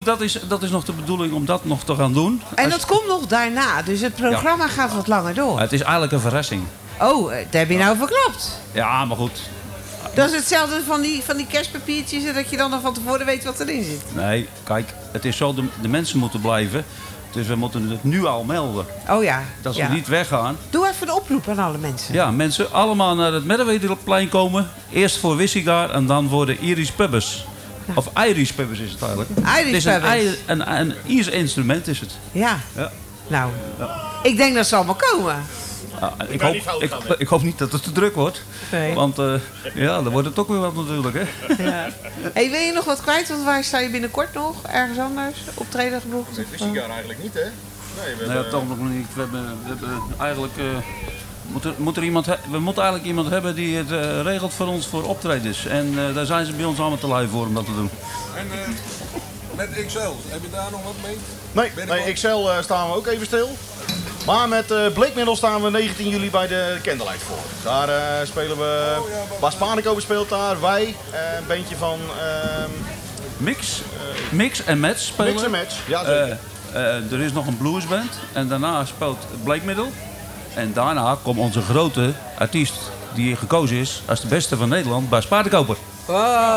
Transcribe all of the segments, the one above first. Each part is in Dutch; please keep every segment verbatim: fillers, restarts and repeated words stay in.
Dat is, dat is nog de bedoeling om dat nog te gaan doen. En Als... dat komt nog daarna, dus het programma ja. gaat wat langer door. Het is eigenlijk een verrassing. Oh, dat heb je nou verklapt. Ja, maar goed. Dat is hetzelfde van die, van die kerstpapiertjes, dat je dan nog van tevoren weet wat erin zit. Nee, kijk, het is zo, de, de mensen moeten blijven. Dus we moeten het nu al melden. Oh ja. Dat ze ja. niet weggaan. Doe even een oproep aan alle mensen. Ja, mensen allemaal naar het Merwedeplein komen. Eerst voor Wissigaar en dan voor de Irish Pubbers. Ja. Of Irish Pubbers is het eigenlijk. Irish het is Pubbers. een, een, een Iers instrument is het. Ja. ja. Nou, ja. ik denk dat ze allemaal komen. Ja, ik, hoop, ik, ik hoop niet dat het te druk wordt. Nee. Want uh, ja, dan wordt het ook weer wat natuurlijk. Hè? Ja. Hey, wil je nog wat kwijt? Want waar sta je binnenkort nog? Ergens anders? Optreden geboekt? Dat wist ik daar eigenlijk niet, hè? Nee, we nee hebben... toch nog niet. We hebben, we hebben eigenlijk... Uh, moet er, moet er iemand we moeten eigenlijk iemand hebben die het uh, regelt voor ons voor optredens. En uh, daar zijn ze bij ons allemaal te lui voor om dat te doen. En uh, met X L, heb je daar nog wat mee? Nee, nee X L uh, staan we ook even stil. Maar met uh, Bleekmiddel staan we negentien juli bij de Candlelight voor. Daar uh, spelen we... Oh, ja, Bas Panikover speelt daar, wij, uh, een bandje van... Uh, Mix, uh, Mix en Match spelen. Mix en Match, ja zeker. Uh, uh, er is nog een bluesband en daarna speelt Bleekmiddel. En daarna komt onze grote artiest die gekozen is als de beste van Nederland, Bas Paardenkoper. Wow.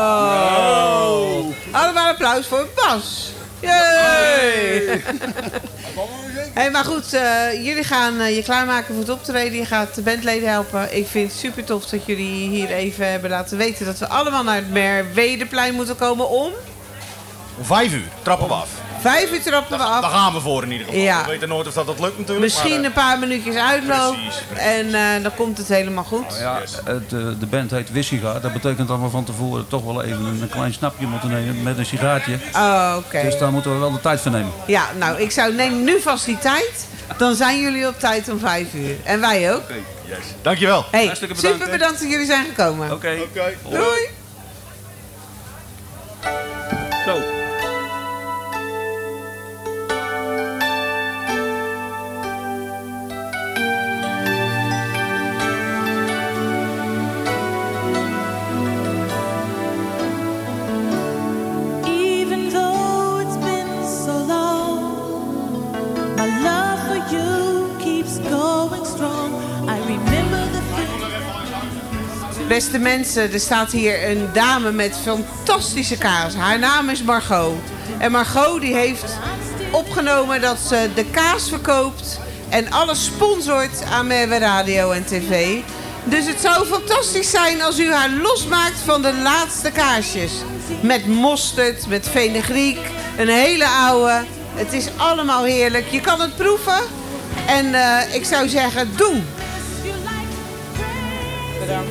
wow! Allemaal applaus voor Bas. Yay! Hey, maar goed, uh, jullie gaan uh, je klaarmaken voor het optreden. Je gaat de bandleden helpen. Ik vind het super tof dat jullie hier even hebben laten weten dat we allemaal naar het Merwedeplein moeten komen om... Om vijf uur, trappen we af. Vijf uur trappen we af. Daar gaan we voor in ieder geval. Ja. We weten nooit of dat, dat lukt natuurlijk. Misschien maar, uh, een paar minuutjes uitloop. Precies, precies. En uh, dan komt het helemaal goed. Nou ja, het, de, de band heet Wissigaar. Dat betekent dat we van tevoren toch wel even een, een klein snapje moeten nemen met een sigaartje. Oh, oké. Okay. Dus daar moeten we wel de tijd voor nemen. Ja, nou, ik zou neem nu vast die tijd. Dan zijn jullie op tijd om vijf uur. En wij ook. Okay. Yes. Dankjewel. Hey, bedankt, super bedankt dat jullie zijn gekomen. Oké. Okay. Okay. Doei. Zo. Beste mensen, er staat hier een dame met fantastische kaas. Haar naam is Margot. En Margot die heeft opgenomen dat ze de kaas verkoopt en alles sponsort aan Merwe Radio en tv. Dus het zou fantastisch zijn als u haar losmaakt van de laatste kaasjes. Met mosterd, met fenugreek, een hele oude. Het is allemaal heerlijk. Je kan het proeven. En uh, ik zou zeggen, doen. Bedankt.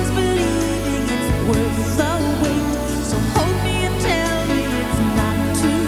So hold me and tell me it's not too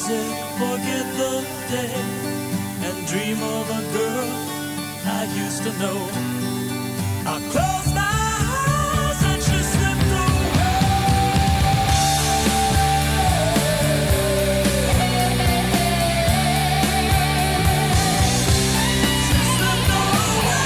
music, forget the day, and dream of a girl I used to know. I close my eyes and she slipped away. She slipped away.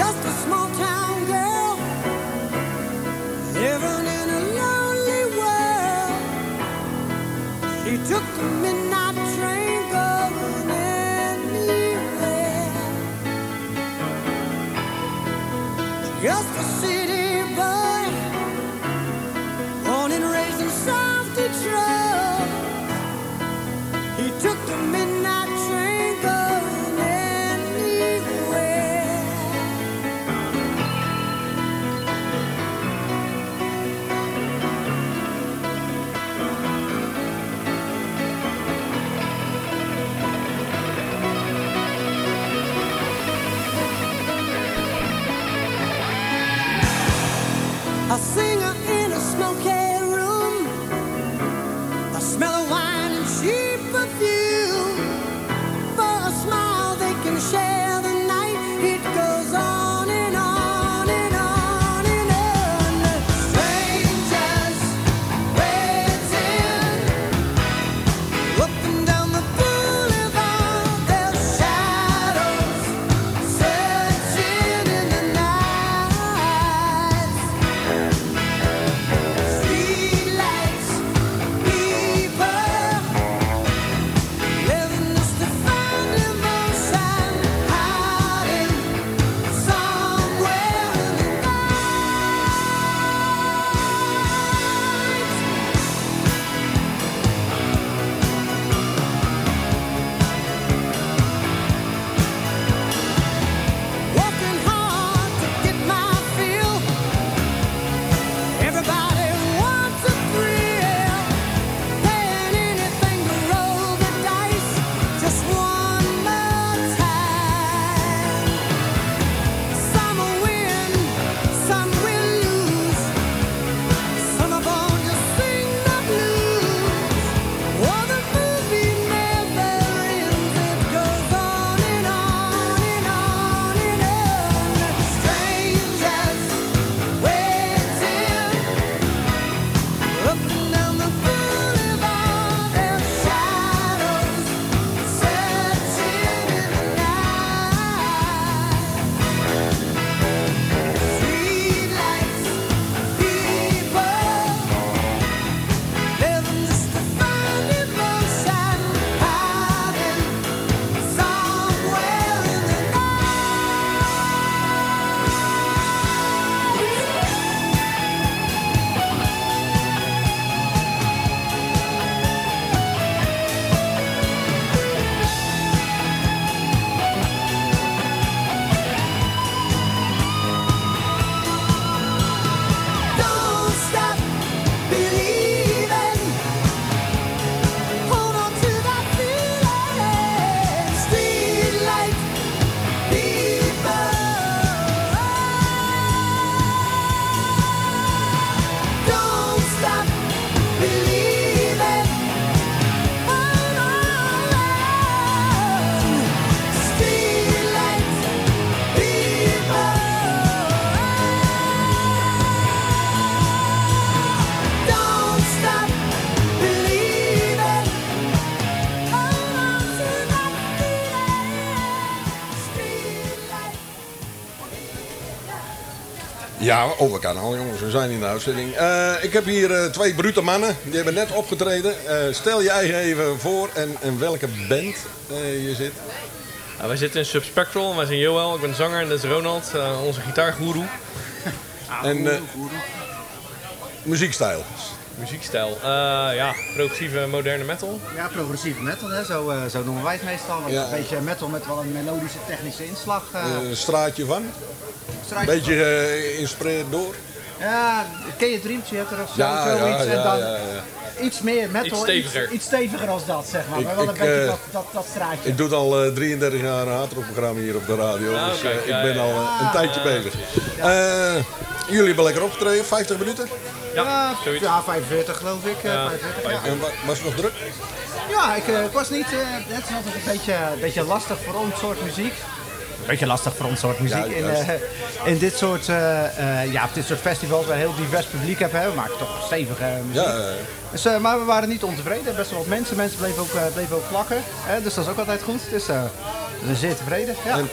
just a small town girl living in a lonely world. She took the midnight train going anywhere. Just a city boy, born and raised in South Detroit. He took the midnight train going anywhere. A singer in a smoky room, a smell of wine and cheap perfume. For a smile they can share the night. It goes on and on and on and on. Strangers waiting up and down the boulevard. Their shadows searching in the night. Streetlights, people living just to find emotion, hiding somewhere in the night. Working hard to get my fill. Everybody wants a thrill, paying anything to roll the dice just one more time. Some will win, some will lose. Some are born to sing the blues. Oh, the movie never ends. It goes on and on and on and on. Strangers waiting up and down the boulevard. Their shadows searching in the night. Streetlights, people living just to find emotion, hiding somewhere in the Don't stop believing. Hold on to that feeling. Streetlight people. Don't stop believing. Hold on. Streetlight people. Don't stop believing. Hold on to that feeling. Streetlight. Ja, overkanaal jongens, we zijn in de uitzending. Eh, ik heb hier eh, twee brute mannen, die hebben net opgetreden. Eh, stel je eigen even voor en, en welke band eh, je zit. Ja, wij zitten in Subspectral en wij zijn Joël, ik ben de zanger en dat is Ronald, uh, onze gitaargoeroe. En eh, muziekstijl. Muziekstijl, uh, ja, progressieve moderne metal. Ja, progressieve metal, hè? Zo, uh, zo noemen wij het meestal. Want Ja. Een beetje metal met wel een melodische technische inslag. Uh, Eh, straatje van. Een straatje beetje eh, geïnspireerd door. van- Ja, ken je Dream Theater of zo? Ja, zoiets. ja, en ja, dan ja, ja. iets meer metal, Iets steviger. Iets, iets steviger als dat, zeg maar. Ik- maar wel een ik, beetje eh, dat, dat, dat straatje. Ik doe al eh, drieëndertig jaar een hardrockprogramma hier op de radio. Ja, dus oké, eh, ja, ik ben ja, al ja. eh, een tijdje bezig. Eh, jullie hebben lekker opgetreden, vijftig minuten. Ja, zoiets. ja, vijfenveertig geloof ik. uh, Ja, vijfenveertig, ja. En wa- was het nog druk? Ja, ik, eh, ik was niet... eh, het is altijd een beetje, een beetje lastig voor ons soort muziek. Een beetje lastig voor ons soort muziek. Ja, in, juist. eh, in dit soort, eh, eh, ja, op dit soort festivals waar een heel divers publiek hebben. Hè. We maken toch stevige muziek. Ja, ja, ja. Dus, eh, maar we waren niet ontevreden. Best wel wat mensen. Mensen bleven ook, eh, bleven ook plakken. Hè. Dus dat is ook altijd goed. Dus uh, we zijn zeer tevreden. Ja. En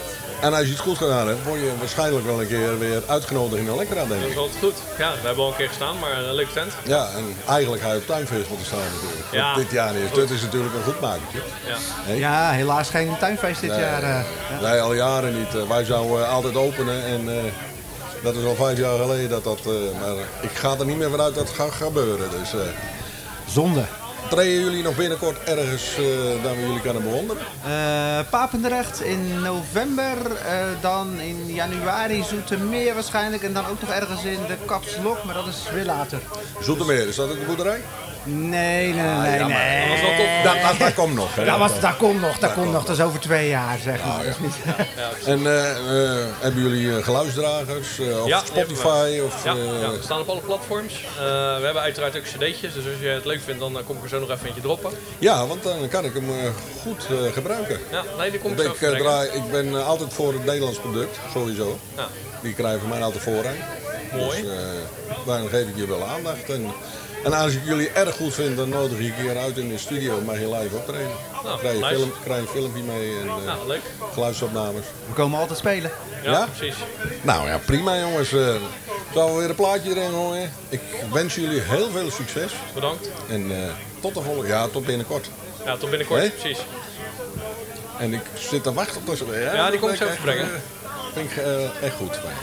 En als je het goed gedaan hebt, word je waarschijnlijk wel een keer weer uitgenodigd in Elektra, denk Dat is ik. altijd goed. Ja, we hebben al een keer gestaan, maar een leuke tent. Ja, en eigenlijk ga je op tuinfeest moeten staan natuurlijk. Ja. Want dit jaar niet. Dit is natuurlijk een goed makertje. Ja. Nee? Ja, helaas geen tuinfeest dit Nee, jaar. eh. Ja. Wij al jaren niet. Eh, Wij zouden eh, altijd openen en eh, dat is al vijf jaar geleden. Dat dat, eh, maar ik ga er niet meer vanuit dat het gaat gebeuren. Dus, eh, Zonde. treden jullie nog binnenkort ergens eh, dat we jullie kunnen bewonderen? Eh, Papendrecht in november, eh, dan in januari Zoetermeer waarschijnlijk en dan ook nog ergens in de Kapslok, maar dat is weer later. Zoetermeer, is dat ook de boerderij? Nee, nee, nee, ja, maar nee. Dat is wel tof. Dat, dat, dat komt nog. Hè? Dat, was, dat komt nog, dat komt nog, dat is over twee jaar zeg maar. Dat is niet- En eh, eh, hebben jullie eh, geluidsdragers eh, of Ja, die Spotify? Of, Ja, eh, ja, we staan op alle platforms. Uh, we hebben uiteraard ook cd'tjes, dus als je het leuk vindt, dan uh, kom ik er zo nog even eentje droppen. ja, want dan kan ik hem eh, goed eh, gebruiken. Ja, nee, die kom ik Ik, zo eh, even brengen. draai, ik ben eh, altijd voor het Nederlands product, sowieso. Ja, Die krijgen van mij altijd voorrang. mooi. Dus uh, daarom geef ik je wel aandacht. En, en als ik jullie erg goed vind, dan nodig ik je hier uit in de studio. Mag je live optreden. Nou, krijg, je nice. film, krijg je een filmpje mee en uh, Nou, leuk. geluidsopnames. We komen altijd spelen. Ja, Ja? precies. Nou ja, prima jongens. Uh, Zullen we weer een plaatje erin gooien? Ik wens jullie heel veel succes. Bedankt. En uh, tot de volgende jaar, tot binnenkort. Ja, tot binnenkort, Nee? precies. En ik zit te wachten op de... Ja, die kom ik dat zo echt, even brengen. uh, vind ik uh, echt goed. Fijn.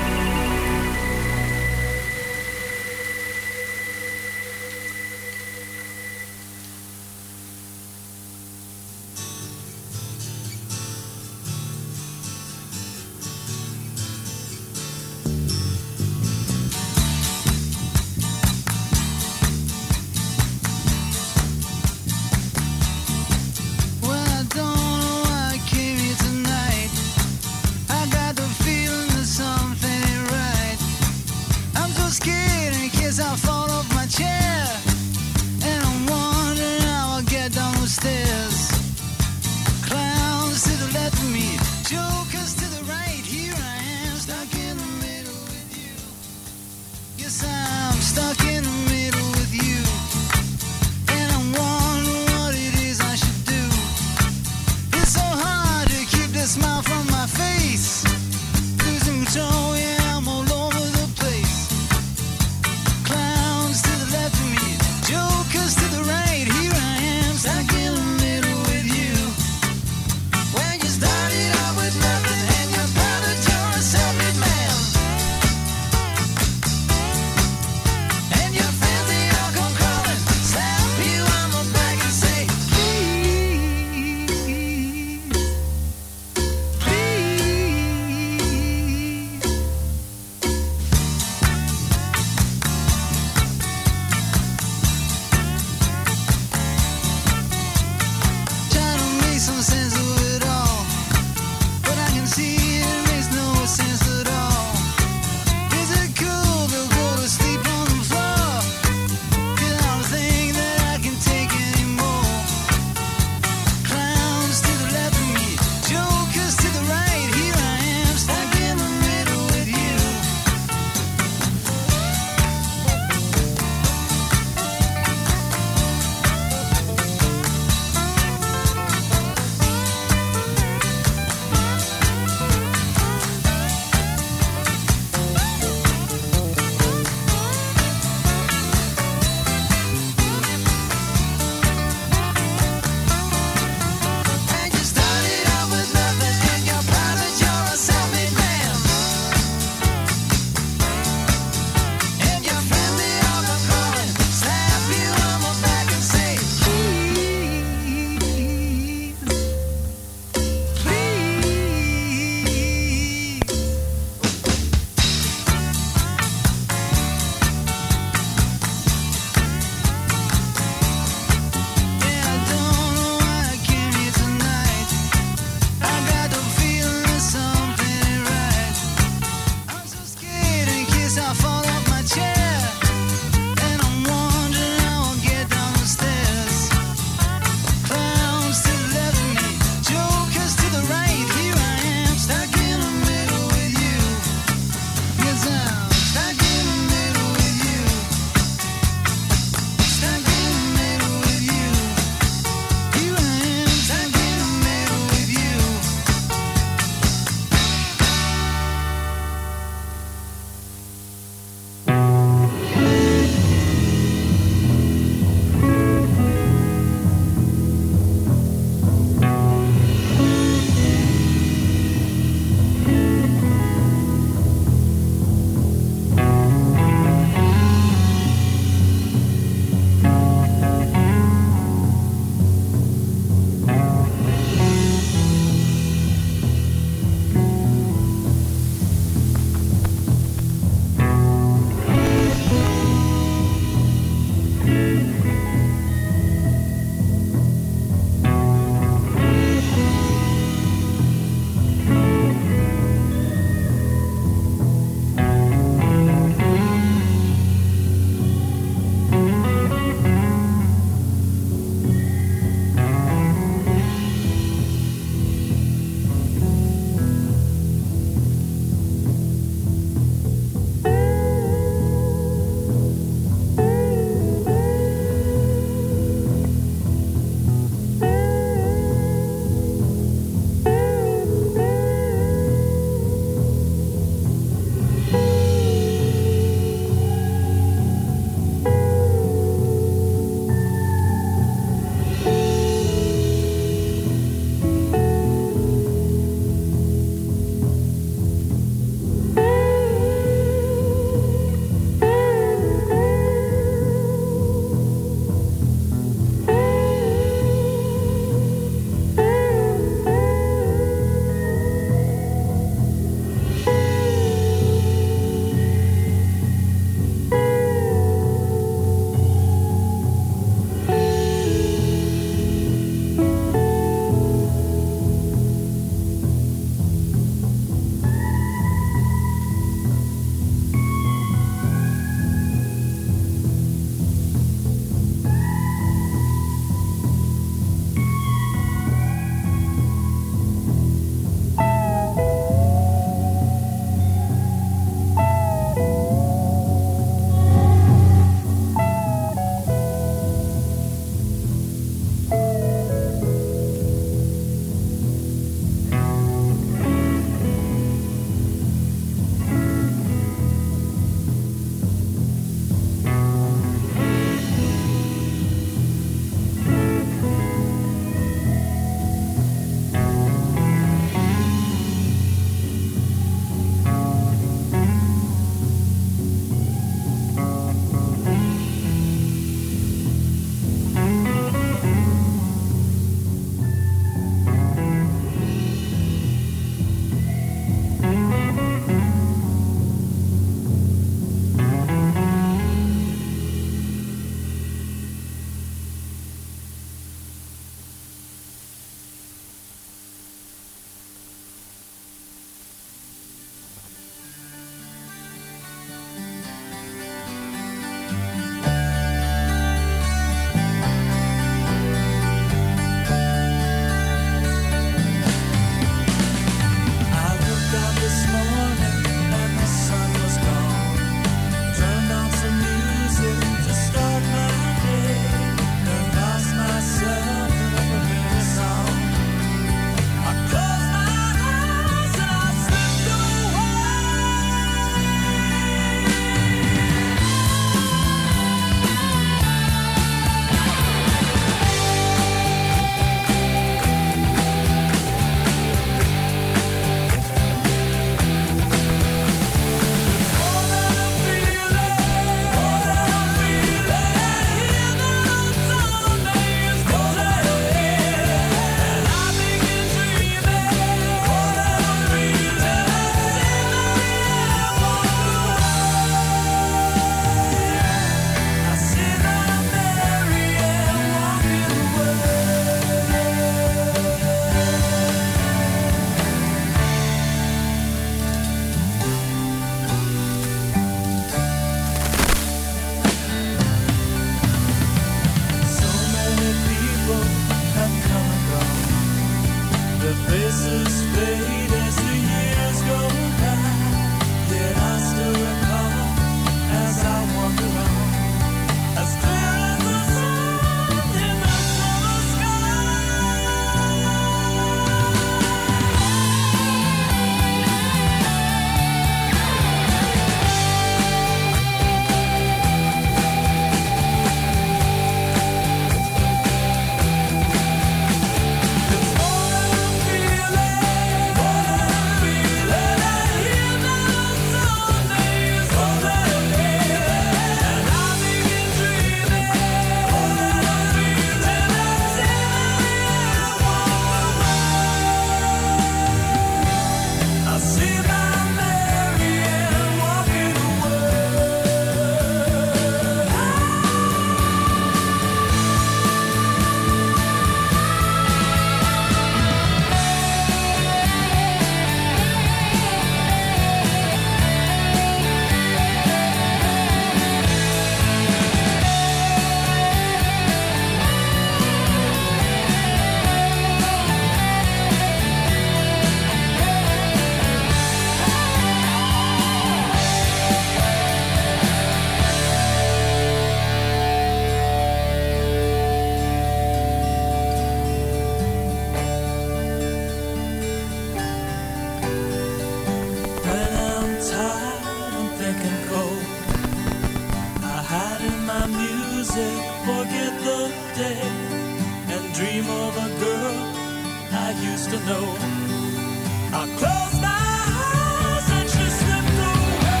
music, forget the day, and dream of a girl I used to know. I close my eyes and she slipped away.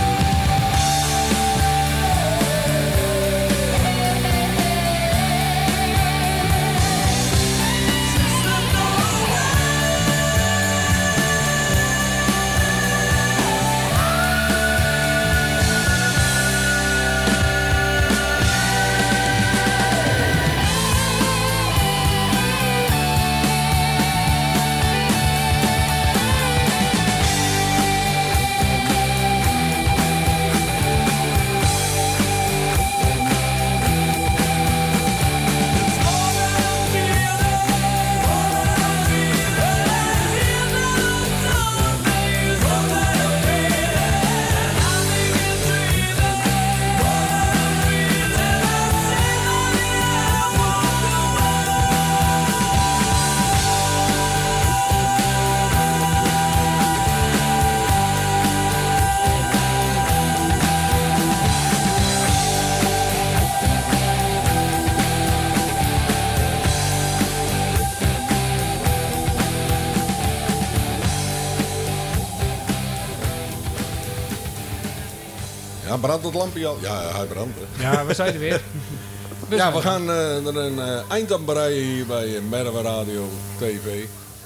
She slipped away. Ja, brandt het lampje al? Ja, hij brandt. Hè. Ja, we zijn er weer. We Ja, zijn we er. gaan uh, er een uh, eind aan breien hier bij Merwe Radio T V.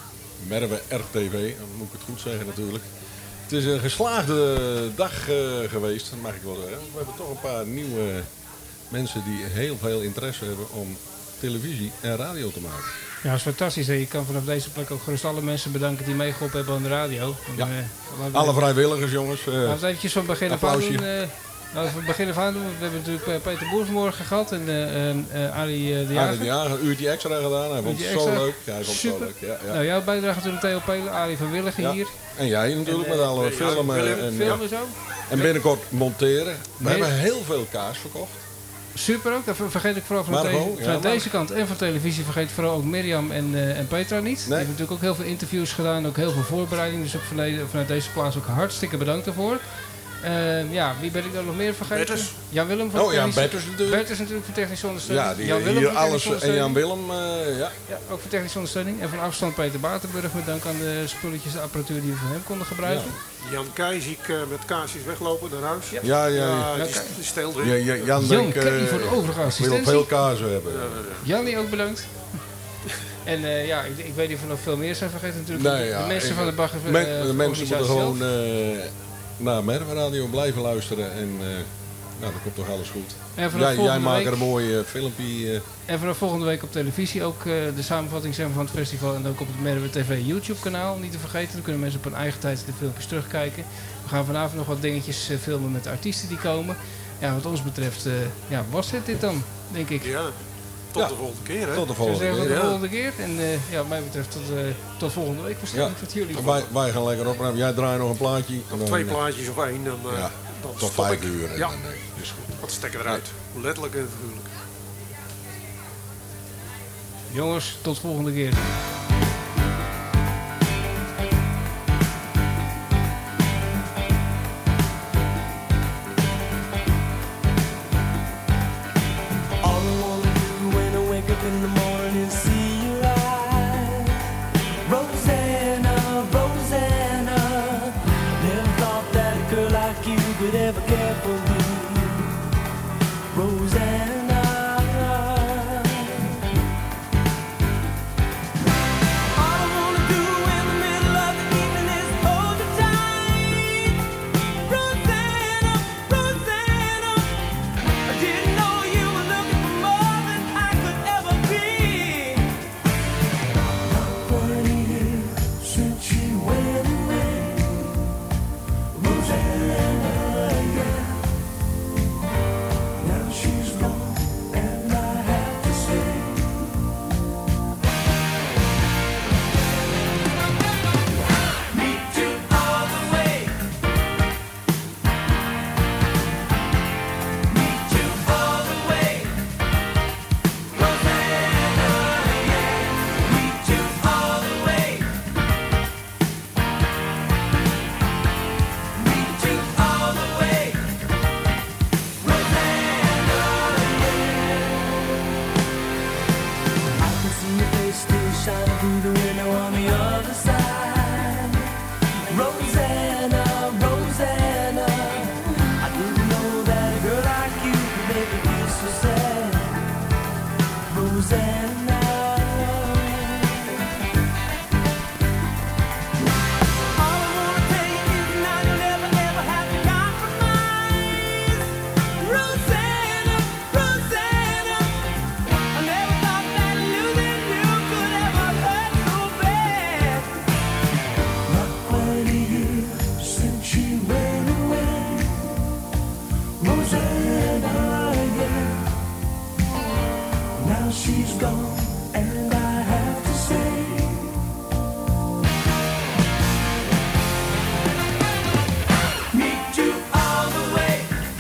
Merwe R T V, dan moet ik het goed zeggen natuurlijk. Het is een geslaagde dag uh, geweest, dat mag ik wel zeggen. We hebben toch een paar nieuwe mensen die heel veel interesse hebben om televisie en radio te maken. Ja, dat is fantastisch. Hè. Je kan vanaf deze plek ook gerust alle mensen bedanken die meegeholpen hebben aan de radio. En, Ja. eh, laten we- Alle vrijwilligers, jongens. Uh, Laten we het eventjes van begin af aan applausje. doen. eh, laten we van begin af aan doen. We hebben natuurlijk eh, Peter Boer vanmorgen gehad en eh, eh, eh, Arie eh, de Jager. Arie de Jager, een uurtje extra gedaan. Hij vond het Uurtje zo extra. leuk. Ja, hij vond het zo Super. leuk. Ja, ja. Nou, jouw bijdrage toen Theo Pelen, Arie van Willigen Ja. hier. En jij natuurlijk En, met eh, alle ja, filmen. Willem, En, Filmen ja. zo. en binnenkort monteren. We Nee. hebben heel veel kaas verkocht. Super ook. Dat ver- vergeet ik vooral van, Margot, deze, ja, vanuit maar- deze kant en van televisie. Vergeet vooral ook Mirjam en, eh, en Petra niet. Die hebben natuurlijk ook heel veel interviews gedaan. Ook heel veel voorbereiding. Dus ook vanuit, vanuit deze plaats ook hartstikke bedankt daarvoor. Eh, ja, wie ben ik dan nog meer vergeten? Bertus. Jan Willem van Oh ja, technische- Bertus natuurlijk. Bertus natuurlijk voor technische ondersteuning. Ja, die Jan Willem hier voor alles. technische En Jan ondersteuning. Willem, uh, ja. Ja, ook voor technische ondersteuning. En van afstand Peter Batenburg met dank aan de spulletjes, de apparatuur die we van hem konden gebruiken. Jan Keij zie ik uh, met kaarsjes weglopen naar huis. Ja. Ja, ja, Ja, ja. die, die steelt weer. Ja, ja, Jan Jan denkt, uh, Keij voor de overige ik wil assistentie. veel kaas hebben. Jannie ook bedankt. En eh, ja, ik, ik weet niet of er nog veel meer zijn vergeten natuurlijk. Nee, de, ja, de mensen ik- van de bagger. Men- eh, de mensen moeten organisatie gewoon uh, naar Merwe Radio blijven luisteren. En uh, nou, dan komt toch alles goed. En vanaf Jij, jij volgende maakt week- er een mooi uh, filmpje. Uh, En vanaf volgende week op televisie ook eh, de samenvatting zijn van het festival. En ook op het Merwe T V YouTube kanaal. Niet te vergeten, dan kunnen mensen op hun eigen tijd de filmpjes terugkijken. We gaan vanavond nog wat dingetjes eh, filmen met de artiesten die komen. Ja, wat ons betreft uh, ja, was het dit dan, denk ik. Ja, tot Ja. de volgende keer hè. tot de Ik zou volgende zeggen, tot keer. de Ja. volgende keer. En uh, ja, wat mij betreft tot, uh, tot volgende week waarschijnlijk. Tot jullie. Wij, wij gaan lekker opruimen. Jij draait nog een plaatje. en dan, Twee uh, plaatjes of één, dan, uh, Ja, dan tot stop vijf ik. uur. En Ja, dan, uh, is goed. wat stekken eruit. Letterlijk en figuurlijk. Jongens, tot volgende keer. All I wanna do when I wake up in the morning is see your eyes. Rosanna, Rosanna. Never thought that a girl like you could ever care for me. Rosanna. Rosanna. All I wanna tell you is now you'll never ever have to compromise. Rosanna, Rosanna, I never thought that losing you could ever hurt so bad. Not quite a year since she went away. Rosanna, yeah. Now she's gone, and I have to say, meet you all the way.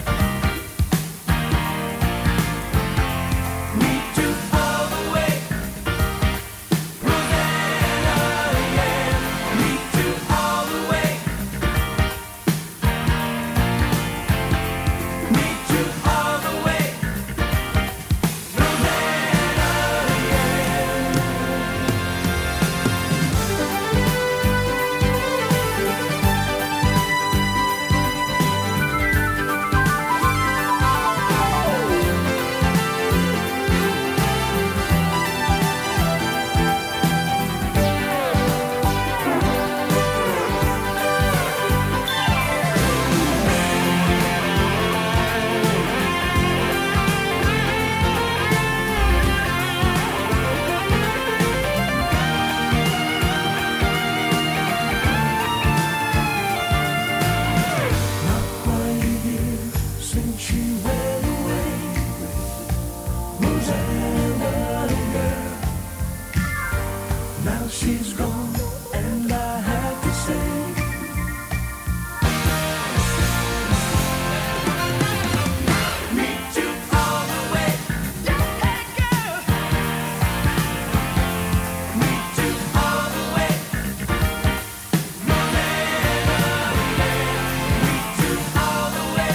Meet you all the way. Rosanna, yeah. Meet you all the way. Meet you all the way. Not quite a year since she went away. Rosanna, yeah. Now she's gone, and I have to say, meet you all the way. Hey, girl. Meet you all the way. Rosanna, yeah. Meet you all the way.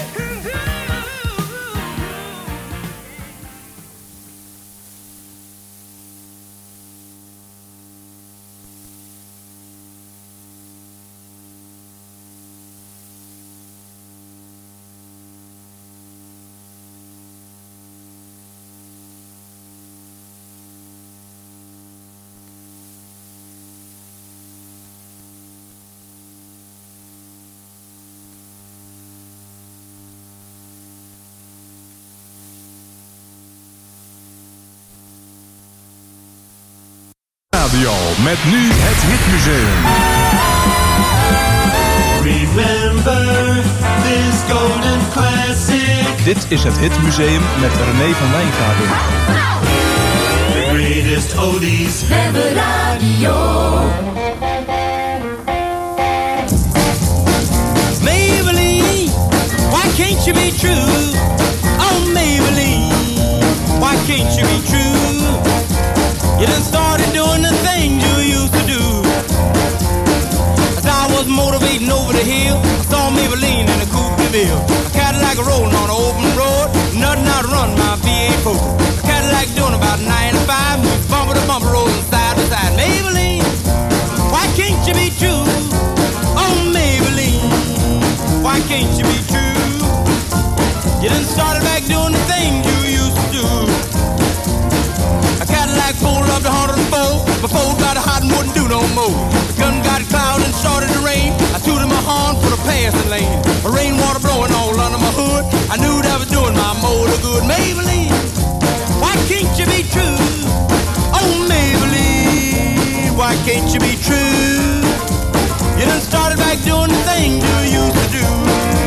Radio met nu het Hitmuseum. Remember this golden classic. Dit is het Hitmuseum met René van Wijngaarden. The greatest oldies. Hebben radio. Maybelline, why can't you be true? Oh, Maybelline, why can't you be true? You done started doing the things you used to do. As I was motivating over the hill, I saw Maybelline in a coupe de ville. A Cadillac rolling on an open road, nothing out run my V eight Focus. A Cadillac doing about ninety-five, moves bumper to bumper, rolling side to side. Maybelline, why can't you be true? Oh, Maybelline, why can't you be true? You done started back doing the things you used to do. A Cadillac pulled up to one oh four, before it got hot and wouldn't do no more. The gun got cloud and started to rain. I tooted my horn for the passing lane. A rainwater blowing all under my hood. I knew that was doing my motor good. Maybelline, why can't you be true? Oh, Maybelline, why can't you be true? You done started back doing the things you used to do.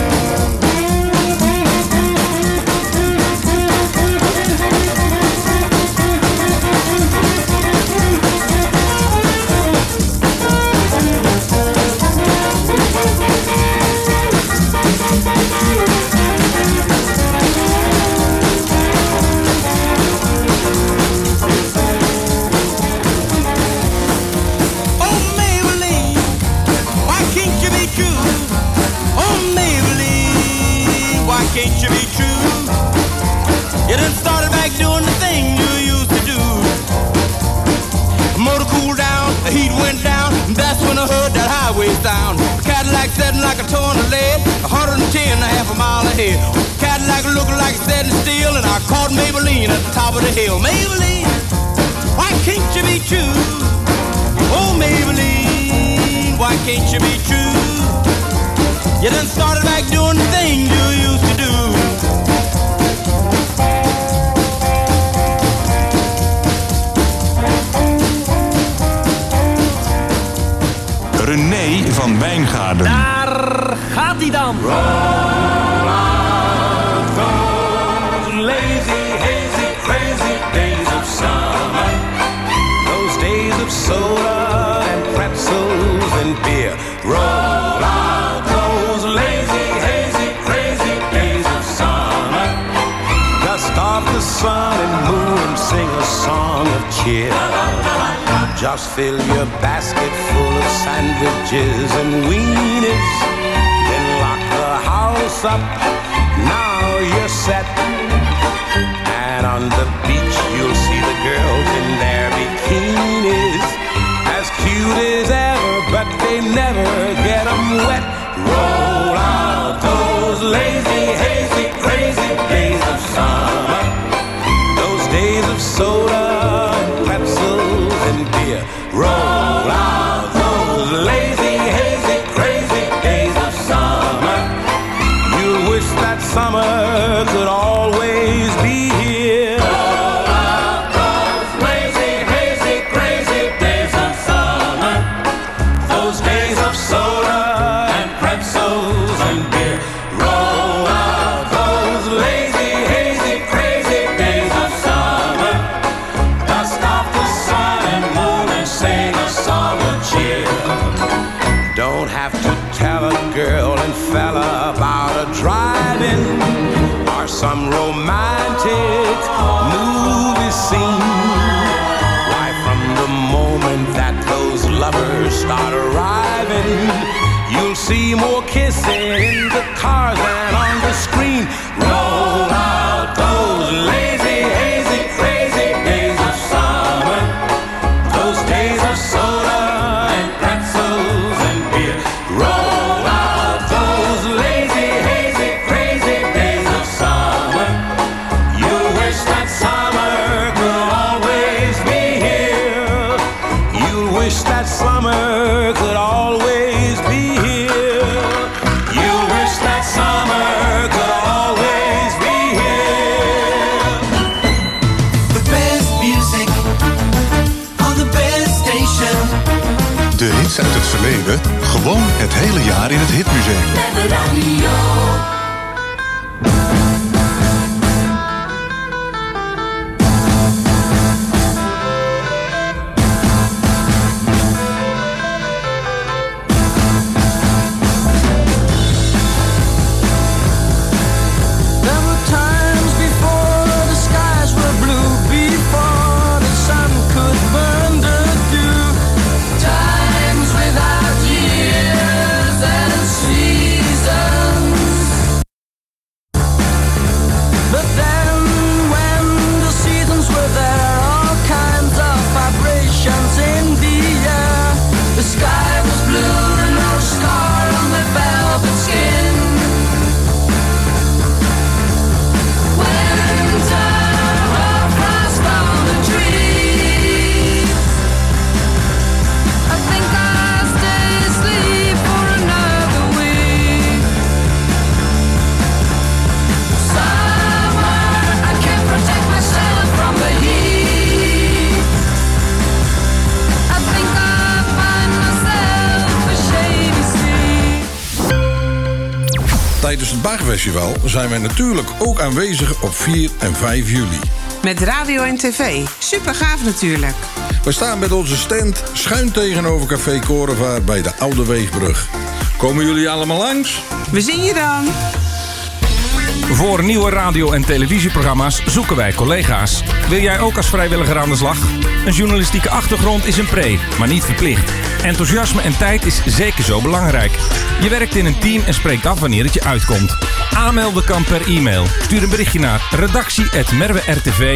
Can't you be true? You done started back doing the thing you used to do. The motor cooled down, the heat went down, and that's when I heard that highway sound. The Cadillac setting like a ton of lead, one hundred ten and a half a mile ahead. The Cadillac looking like it's setting still, and I caught Maybelline at the top of the hill. Maybelline, can't you be true? Oh, Maybelline, why can't you be true? You done started back doing the things you used to do. René van Wijngaarden. Daar gaat hij dan. Lazy, hazy, crazy days of summer. Those days of soda and pretzels and beer. Roll out those lazy, hazy, crazy days of summer. Dust off the sun and moon and sing a song of cheer. Just fill your basket full of sandwiches and weenies. Then lock the house up. Now you're set. And on the beach you'll see the girls in their bikinis, as cute as ever, but they never get them wet. Roll out those lazy, hazy, crazy days of summer. Those days of soda and pretzels and beer. Roll out those lazy, hazy, crazy days of summer. You wish that summer could always be here. Roll out those lazy, hazy, crazy days of summer. Those days of soda and pretzels and beer. Roll out those lazy, hazy, crazy days of summer. Dust off the sun and moon and sing a song of cheer. Don't have to tell a girl and fella about a drive-in or some romantic movie scene. Why, from the moment that those lovers start arriving, you'll see more kissing in the cars than on the screen. Roll out those lazy, hazy, crazy days of summer. Those days of soda and pretzels and beer. Roll out those lazy, hazy, crazy days of summer. You wish that summer could always be here. You wish that summer could always be here. You wish that summer could always be here. The best music on the best station. De hits uit het verleden, gewoon het hele jaar in het Hitmuseum. Met de radio. There were times before the skies were blue, before the sun could burn the dew. Times without years and seasons. But then when the seasons were there, all kinds of vibrations in the air. The sky was blue and no star on the velvet skin. Winter, a frost on the tree. I think I'll stay asleep for another week. Summer, I can't protect myself from the heat. I think I'll find myself a shady seat. Tijdens het Bachfestival zijn wij natuurlijk ook aanwezig op vier en vijf juli. Met radio en tv. Super gaaf natuurlijk. We staan met onze stand schuin tegenover Café Korenvaart bij de Oude Weegbrug. Komen jullie allemaal langs? We zien je dan. Voor nieuwe radio- en televisieprogramma's zoeken wij collega's. Wil jij ook als vrijwilliger aan de slag? Een journalistieke achtergrond is een pre, maar niet verplicht. Enthousiasme en tijd is zeker zo belangrijk. Je werkt in een team en spreekt af wanneer het je uitkomt. Aanmelden kan per e-mail. Stuur een berichtje naar redactie apenstaartje merwe r t v